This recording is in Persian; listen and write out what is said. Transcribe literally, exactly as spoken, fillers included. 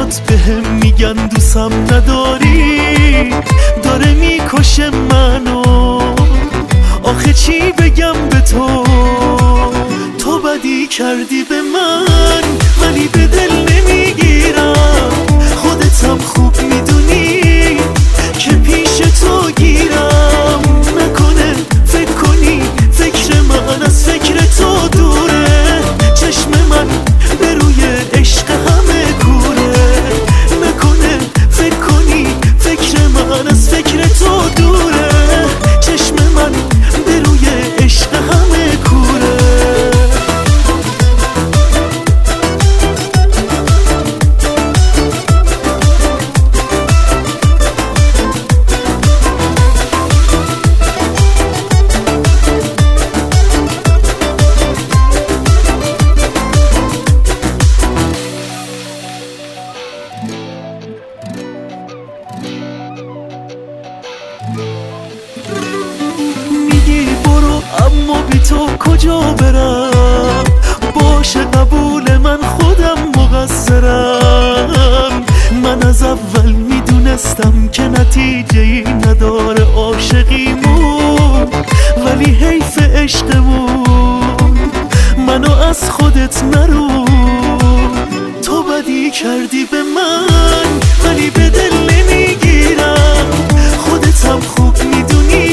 چشات به هم میگن دوستم نداری، داره میکشه منو. آخه چی بگم به تو، تو بدی کردی به من ولی به دل نمیگیرم. خودتم خوب میدونی که پیش تو گیرم. نکنه فکر کنی فکر من از فکر تو دوره، چشم من به روی عشق همه کوره. نکنه فکر کنی فکر من از فکر تو دوره، چشم من به روی عشق همه کوره. میگی برو اما بی تو کجا برم، باشه قبول من خودم مقصرم. من از اول میدونستم که نتیجه ای نداره عاشقیمون، ولی حیف عشقمون. منو از خودت نرو، تو بدی کردی به من ولی به دل نمیگیرم. خودتم خوب میدونی